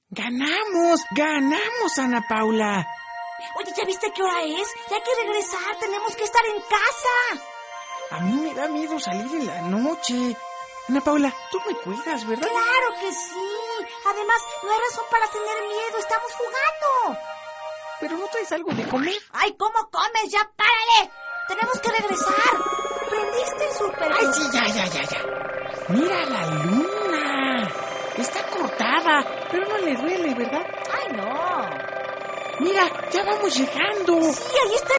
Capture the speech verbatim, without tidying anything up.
¡Ganamos! ¡Ganamos, Ana Paula! Oye, ¿ya viste qué hora es? Ya hay que regresar, tenemos que estar en casa. A mí me da miedo salir en la noche. Ana Paula, tú me cuidas, ¿verdad? ¡Claro que sí! Además, no hay razón para tener miedo, estamos jugando. ¿Pero no traes algo de comer? ¡Ay, cómo comes! ¡Ya párale! Tenemos que regresar. ¿Prendiste el super? ¡Ay, sí, ya, ya, ya, ya! ¡Mira la luna! Está cortada, pero no le duele, ¿verdad? ¡Ay, no! Mira, ya vamos llegando. Sí, ahí está